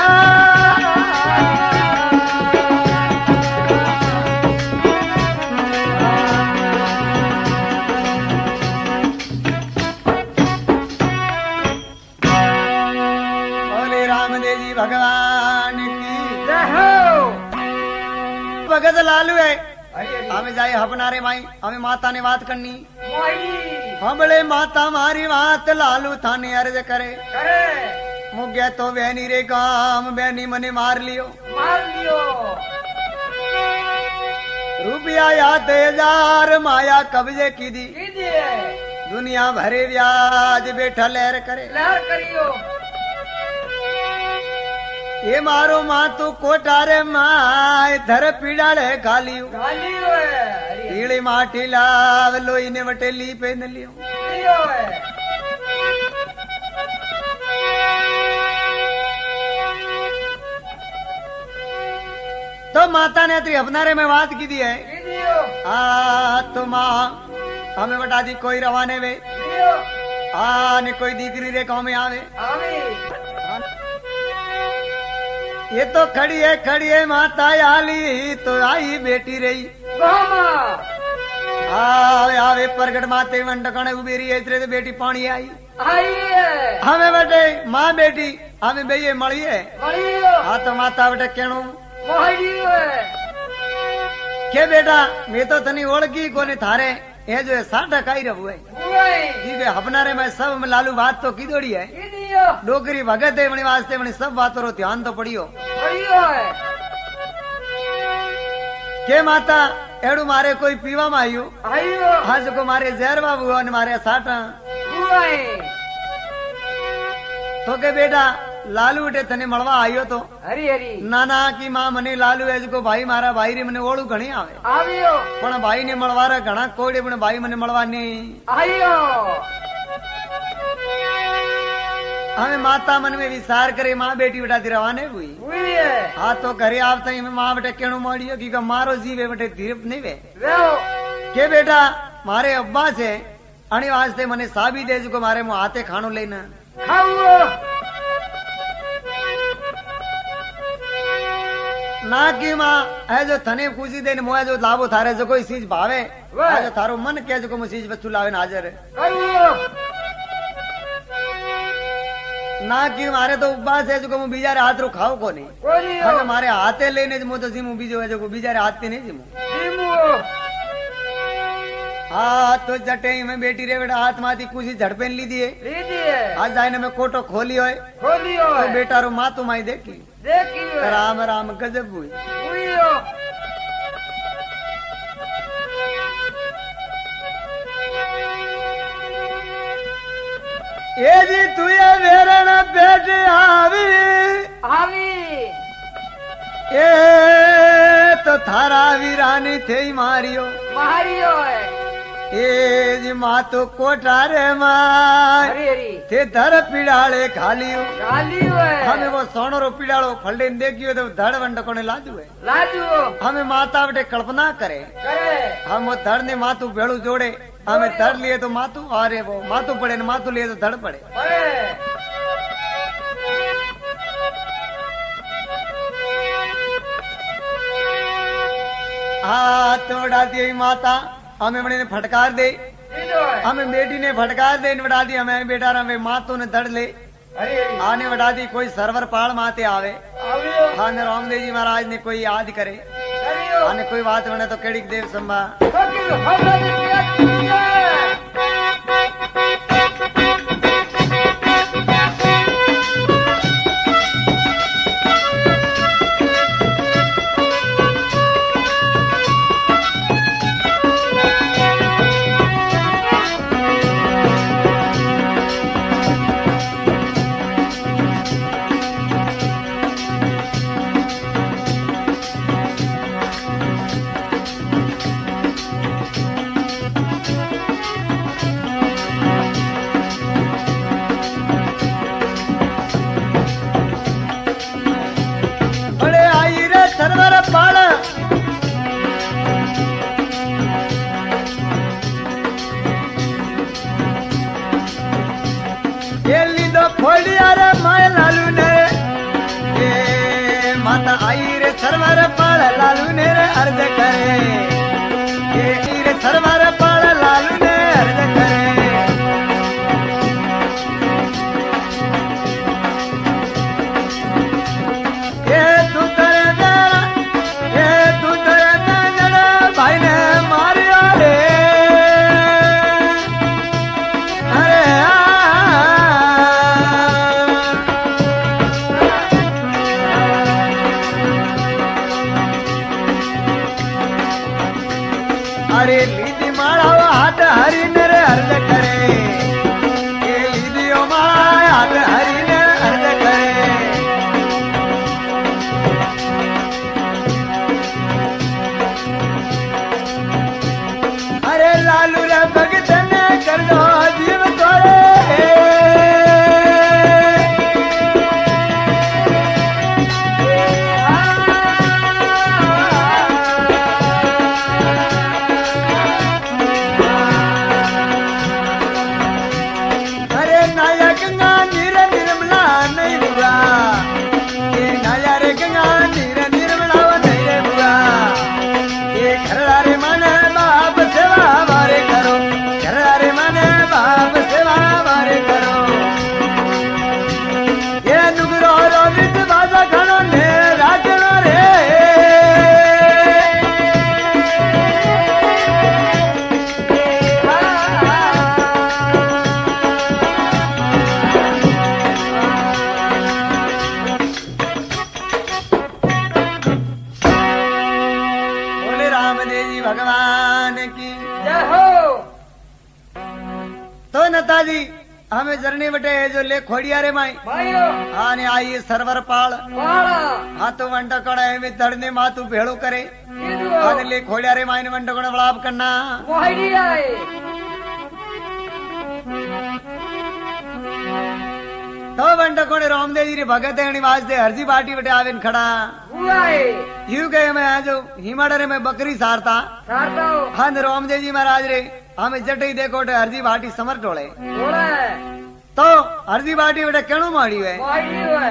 बोले रामदेव जी भगवान की जय हो भगत लालू है हरी हरी हमें जाए हपनारे माई हमें माता ने बात करनी मोही हमले माता मारी बात लालू थाने अर्ज करे करे मुग्या तो बहनी रे काम बहनी मने मार लियो मार लियो रुपया या हजार माया कब्जे की दी कीजिए दुनिया भरे ब्याज बैठा लहर करे लहर करियो ये मारो माँ तू कोटारे माय धर पीड़ाड़े खालियो गालियो है हरी पीड़ी माटी लाव लोई ने वटे ली पे न लियो लियो है तो माता ने तेरी अपनारे में बात की दी है कीजियो आ तो माँ हमें बता दी कोई रवाने वे लियो आ ने कोई दीकरी रे गाँव में आवे आमी ये तो खड़ी है खड़ी है माता आली तो आई बेटी रही गोमा आवे आवे प्रगट माते मंडकने उबेरी इतरे तो बेटी पानी आई आई है हमें बटे माँ बेटी हमें भैया मળી है मलियो हाँ तो माता बटे कहणो मोहियो है के बेटा मैं तो तनी ओळखी कोने थारे ये जो है साठा काई रहो है उई जी हपनारे में सब लालू बात तो की दौड़ी है कीजियो डोकरी भगत है मणि वास्ते मणि सब बातों रो ध्यान तो पड़ियो मलियो है के माता एड़ू मारे कोई पीवा में आयो आइयो आज को मारे जहर बाबू और मारे साठा उई तो के बेटा लालू उठे तने मळवा आयो तो हरी हरी नाना की मां मने लालू है जो भाई मारा भाई रे मने ओळू घणी आवे आवियो पण भाई ने मळवारा घणा कोड़े पण भाई मने मळवा नहीं आइयो हमें माता मन में विचार करे माँ बेटी बेटा ती रवाने हुई उई है हाँ तो घरे आवता ही माँ बेटे केणो मारियो कि मारो जीवे बेटे धीरप नहीं वे वेओ के बेटा मारे अब्बा से अणी वास्ते मने साबी दे जो मारे मुंह हाथे खानो लेना खाओ ना की माँ है जो थने खुशी देने मुआ जो लाभो थारे जो कोई चीज भावे वाह। है जो थारो मन के जो को चीज वस्तु लावे हाजिर है करो ना की मारे तो उपवास है जो को बीजारे हाथ रो खाओ को नहीं कोरियो अगर मारे हाथे लेने जो तो जिमू बीजो है जो को बीजारे हाथ पे नहीं जिमू जीमु हाँ तो जटे में बेटी रे बेटा हाथ माती कुछ झड़पेन ली दिए लीजिए आज जाने में कोटो खोली होए खोलियो तो बेटा रो माँ तुम्हारी देखी देखियो राम राम गजब हुई उइयो ये जी तू ये मेरे न बेटे आवी आवी ए तो थारा वीरानी थे ही मारियो मारियो है ए जी माँ तो कोठारे माँ हरी हरी थे धर पीड़ाले खालियो गालियो है हमें वो सोनो रो पीड़ालो फलडे देखियो तो धड़ वंड कोने लाजू है लाजू हमें माता बेटे कल्पना करे करे हम वो धड़ ने मातू भेड़ू जोड़े हमें धड़ लिए तो मातू अरे वो मातू पड़े न मातू लिए तो धड़ पड़े अरे हाँ तो वड़ा दी माता हमें बड़े ने फटकार दे ईदो है हमें बेटी ने फटकार दे वड़ा दी हमें बेटा हमें मातो ने दड़ ले अरे आने वड़ा दी कोई सरवर पाल माते आवे आवियो हाँ ने रामदेव जी महाराज ने कोई याद करे करियो आने कोई बात बने तो केड़ी देव संभा फकीर हमरा ने किया तुझे बड़े आई रे सरवर पाल ये लीधो फोड़िया रे माय लालू ने ये माता आई रे सरवर पाल लालू ने रे अर्ज करे ये आई रे सरवर पाल लालू ने अर्ज करे ये तू करे तेरा ये तू करे तेरा भाई ने मारिया रे अरे अरे लीदी मारा हाथ हरी ने रे अर्ज करे ये लीदियो मारा हाथ हरी ने अर्ज करे अरे लालू रे भगत ने कर दो जीव तोरे अरे नाया गंगा नीर निर्मला नहीं बुआ ये नाया रे गंगा नीर निर्मला नहीं रे बुआ ये घरड़ा रे मन बाप सेवा वारे करो घरड़ा रे मन बाप सेवा वारे करो ये नुगरो रो विद बाजा खनो ने राजनो रे बोले रामदेव जी भगवान की जय हो तो नताजी हमें जरने बटे है जो ले खोड़िया रे माई भाइयो आने आई सरवर पाल पाला हाँ तो वंट कड़ा में धड़ने मातू भेड़ो करे ईदो आने ले खोड़िया रे माई ने वंट कड़ा बलाप करना मोहिनी आए तो वंट कोने रामदेव जी रे भगत है वास्ते हरजी बाटी बटे आवेन खड़ा हुआए यू कहे मैं आज हिमाड़े में बकरी सारता सारता हो हाँ ने रामदेव जी महाराज रे हमें जटे देखो टे हरजी बाटी समर टोले थोड़ा है तो हरजी बाटी बटे केणो माड़ी है मोहिनी है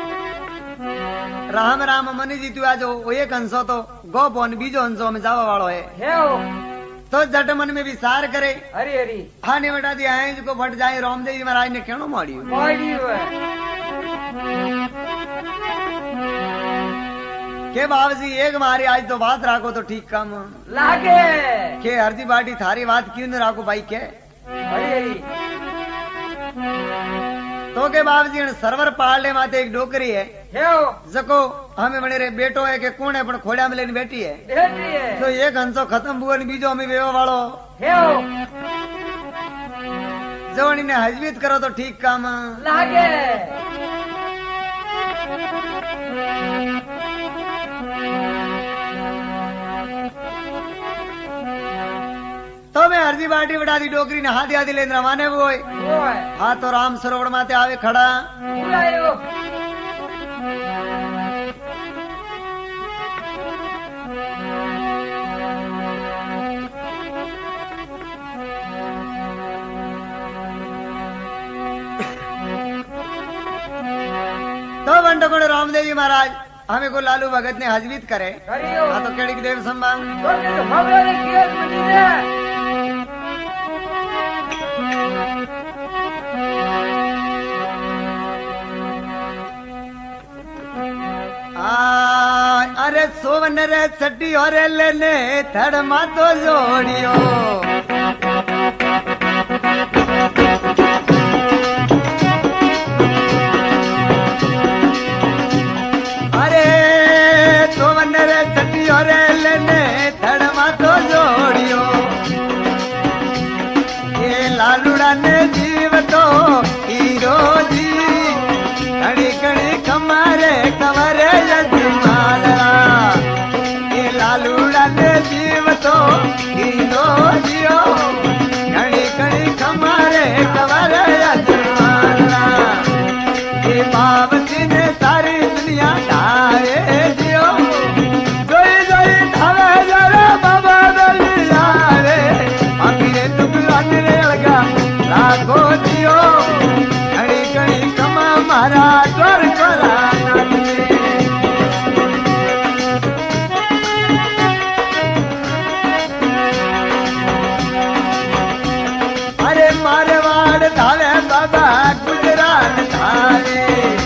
राम राम मनी जी तू आज वो एक हंसो तो गो पोन बीजो हंसो में जावा वालो है है हो तो जट मन में विचार करे हरी हरी हाने बेटा दी आए को फट जाए रामदेव जी महाराज ने केणो माड़ी मोहिनी है के बाबजी एक मारी आज तो बात राखो तो ठीक काम लागे के हरजी बाटी थारी बात क्यों न राखो भाई के हरी हरी तो के बाबजी ने सरवर पालने माते एक डोकरी है है हो जको हमें बने रे बेटो है के कौन है पण खोड़ा में लेने बैठी है बेटी है तो एक हंसो खत्म हुआ ने बीजो हमें वेवा वालो है हो जवनी ने हजवीत करो तो ठीक काम लागे तो मैं हरजी बाटी बड़ा दी डोकरी ने हाथ आदि लेन रवाने वो वो है हाँ तो राम सरोवर माते आवे खड़ा पूरा है वो तो बंटकोड़े रामदेव जी महाराज हमें को लालू भगत ने हजवीत करे करियो हाँ तो केड़ी देव संभाल तो के तो हमरे ने किया मनी ने आ अरे सोवन रे छटी और लेने थड़ मा तो जोड़ियो अरे सोवन रे छटी और लेने थड़ मा तो जोड़ियो ये लालूड़ा ने जीव तो हीरो जी कड़ी कड़ी कमारे कमरे यजमानरा ये लालूड़ा ने जीव तो हीरो जियो कड़ी कड़ी कमारे कमरे यजमानरा ये बाबती ने सारी दुनिया ढाए जियो जोई जोई ढावे जरा बाबा दलिया रे अमीरे टुकड़ा ने लगा लाखो जियो कड़ी कड़ी कमा मारा द्वार कोला अरे मारवाड़ धावे बाबा गुजरात धावे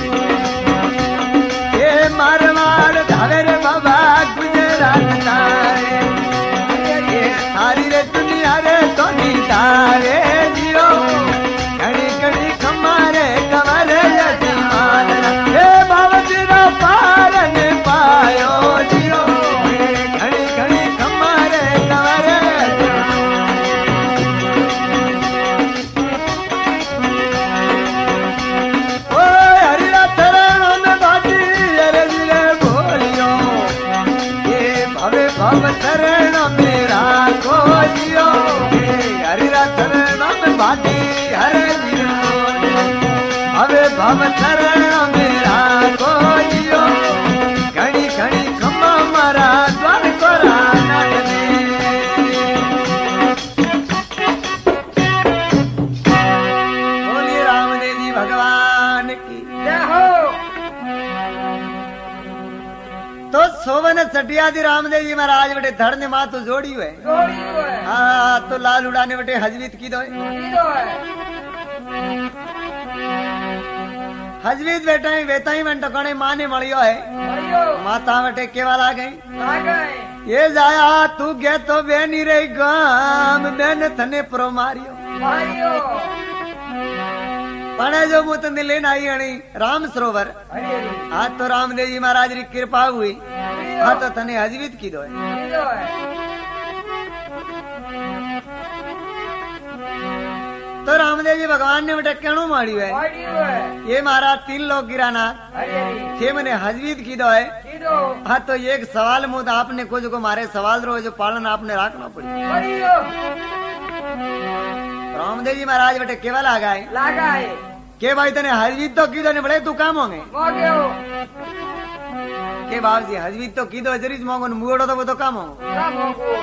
ये मारवाड़ धावे रे बाबा गुजरात धावे ये सारी रे दुनिया रे तो धावे जियो घड़ी घड़ी कमारे कमरे यजमान हे बाबती रा पार ने पायो जियो घड़ी घड़ी कमारे कमरे ओ हरिरा चरण में बाटी अरे जिले बोलियो ये भवे भव चरण मेरा को जियो हरिरा चरण में बाटी हरे अबे भव चरण मेरा को जियो घड़ी घड़ी खम्मा मारा द्वार कोरा नाटने बोलिए रामदेव जी भगवान की जय हो तो सोवन सटियादी रामदेव जी महाराज बटे धड़ ने मातु जोड़ी हुए जोड़ी हुए हाँ तो लाल उड़ाने बटे हजवीत की दो हीरो है हजवीत बेटा ही बेटा ही मन टकने माने मलियो है करियो माता बटे केवल आ गई आ गए ये जाया तू गे तो बेनी रे गाम बेन थने प्रो मारियो मारियो पणे जो मुत ने लेन आई हणी राम सरोवर हरी आज तो रामदेव जी महाराज री कृपा हुई हरी हाँ तो थने हजवीत की दो हीरो है तो रामदेव जी भगवान ने बेटा कहणो मारियो है मारी हुए ये महाराज तीन लोग गिराना हरी थे मैंने हजवीत की दो है हीरो हाँ तो एक सवाल मुद आपने कुछ को मारे सवाल रो जो पालन आपने रखना पड़ी करियो रामदेव जी महाराज बेटे केवल आ गए लगाए के भाई तने हजवीत तो की दो ने बड़े तू काम होंगे मोगे हो के बाप जी हजवीत तो की दो जरीज मोंगो ने मुगड़ो तो वो तो काम होंगे काम होगो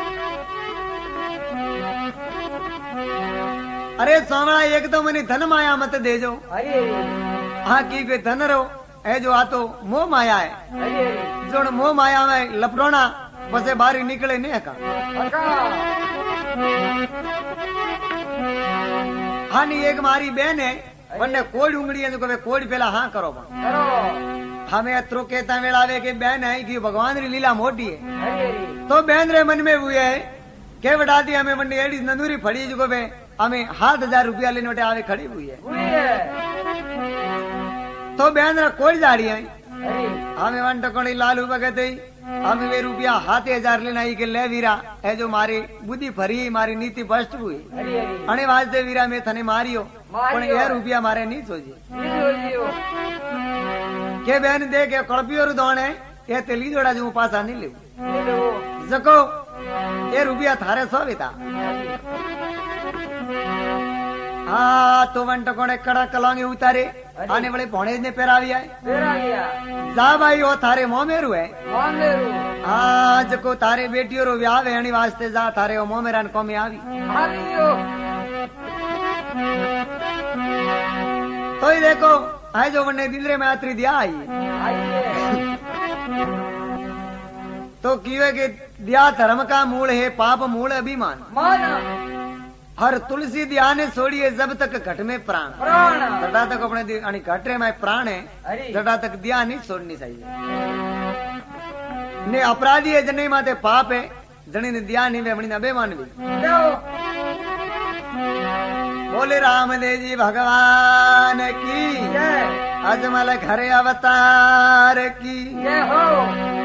अरे सोमड़ा एक तो मनी धन माया मत दे जो हरी हाँ की कोई धन रो है जो आ तो मोह माया है हरी जो मोह माया में लपड़ोना बसे बाहर निकले नहीं का हका हाँ नहीं एक मारी बहन है वन्ने कोड़ी उंगड़ी है जो कहे कोड़ी पहला हाँ करो बा करो हमें अत्रो कहता वेड़ावे के बहन है कि भगवान री लीला मोटी है हरी तो बहन रे मन में हुए है के बड़ा दी हमें मंडी एडी नंदूरी फड़ी जो कहे हमें हाथ हजार रुपया लेने वटे आवे खड़ी हुई है हुई है तो बहन रा कोई जाड़ी है हरी हमें वन टकोड़ी लालू भगत हमें वे रुपया हाथ हजार लेना ही के ले वीरा है जो मारी बुद्धि फरी मारी नीति भ्रष्ट हुई हरी हरी अणे वास्ते वीरा में थने मारियो पण मारियो। ये रुपया मारे नहीं सोची हीरो हीरो के बहन दे के कड़पियो रु दोणे ये तेली जोड़ा जो पासा नहीं ले हीरो जको ये रुपया थारे सो बेटा हाँ तो वन टकोड़े कड़ा कलांगे उतारे आने वाले भोणे ने पहरावी आए तेरा गया जा भाई वो थारे मोह में रुए मांगेरू हाँ जको थारे बेटियों रो व्याह वेणी वास्ते जा थारे वो मोह मेरा को में आवी आवियो तो ही देखो है जो वने दिलरे में आतरी दिया आई आइए तो कीवे के दिया धर्म का मूल है, पाप मूल अभिमान। मान हर तुलसी दिया ने छोड़िए जब तक घट में प्राण। प्राण जटा तक अपने दि- यानी घट रे में प्राण है, अरे जटा तक दिया नहीं छोड़नी चाहिए। ने अपराधी है जने माते पाप है, जने ने दिया नहीं वे अपनी अभिमान भी। जाओ बोले रामदेव जी भगवान की जय अजमल घर अवतार की। जय हो